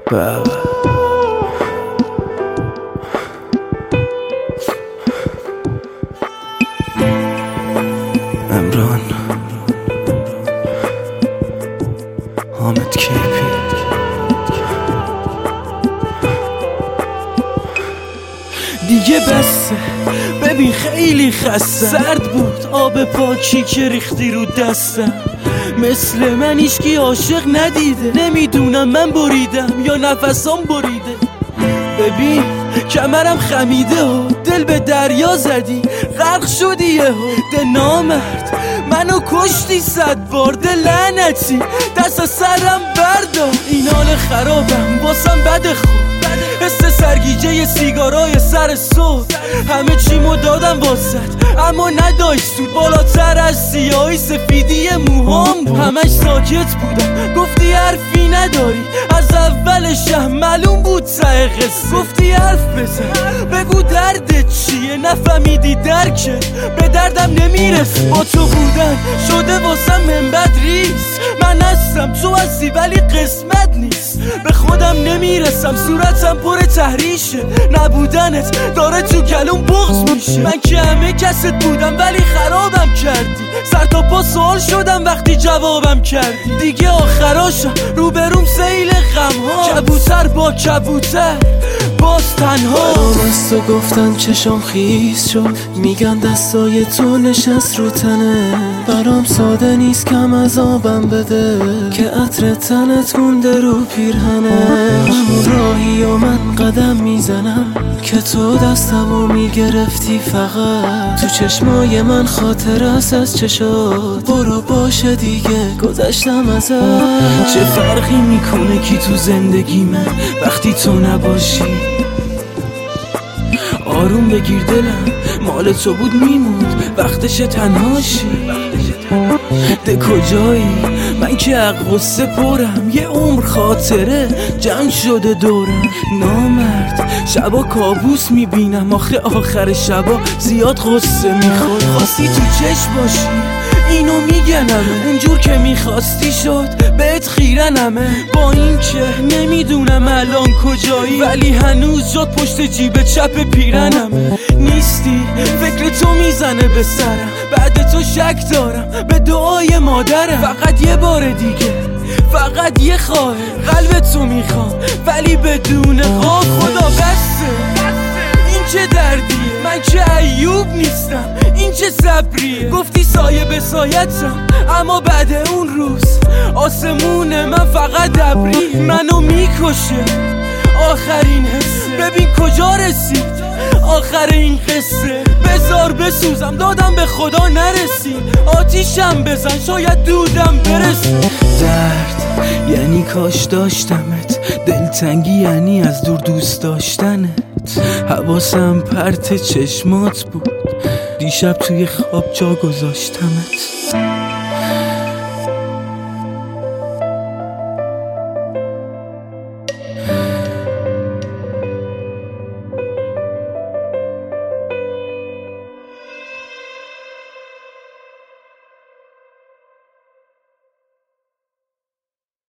بابا امران حامد کیپی دیگه بسه ببین خیلی خسته سرد بود آب پاکی که ریختی رو دستم مثل من هیچکی عاشق ندیده نمیدونم من بریدم یا نفسام بریده ببین کمرم خمیده و دل به دریا زدی غرق شدی یهو ده نامرد منو کشتی 100 بار ده لعنتی دست از سرم بردار این حال خرابم واسم بده خوب حس سرگیجه سیگارای سر صبح همه چیمو دادم واسط اما نداشت سود بالاتر از سیاهی سفیدی موهام بود همش ساکت بودم گفتی حرفی نداری از اولشم معلوم بود ته قصه گفتی حرف بزن بگو دردت چیه نفهمیدی درکت به دردم نمیرسه با تو بودن شده واسم منبد ریسک من هستم تو هستی ولی قسمت نیست به خودم نمیرسم صورتم پر تحریشه نبودنت داره تو گلوم بغض میشه من که همه کست بودم ولی خرابم کردی سر تا پا سوال شدم وقتی جوابم کردی دیگه آخراشم روبروم سیل غم‌ها کبوتر با کبوتر باز تنها برام از تو گفتن چشام خیس شد میگن دستای تو نشست رو تنه برام ساده نیست کم از آبم بده که عطر تنت مونده رو پیرهنه همون راهی و من قدم میزنم که تو دستمو میگرفتی فقط تو چشمای من خاطر است از چشات برو باشه دیگه گذشتم ازت چه فرقی میکنه کی تو زندگی من وقتی تو نباشی آروم بگیر دلم مال تو بود میموند وقتش تنهاشی ده کجایی من که غصه پرم یه عمر خاطره جمع شده دورم نامرد شبا کابوس میبینم آخر شبا زیاد غصه میخور خواستی تو چشم باشی اینو میگنمه اونجور که میخواستی شد بهت خیرنمه با این که نمیدونم الان کجایی ولی هنوز جات پشت جیب چپ پیرنمه نیستی فکر تو میزنه به سرم بعد تو شک دارم به دعای مادرم فقط یه بار دیگه فقط یه خواهه قلب تو میخوام ولی بدون خواب خدا بسته این چه دردیه من که ایوب نیستم این چه صبریه گفتی سایه به سایتم اما بعد اون روز آسمون من فقط ابری منو میکشه آخرین حسه ببین کجا رسید آخر این قصه بذار بسوزم دادم به خدا نرسید آتیشم بزن شاید دودم برسه درد یعنی کاش داشتمت دلتنگی یعنی از دور دوست داشتنت حواسم پرت چشمات بود دیشب توی خواب جا گذاشتمت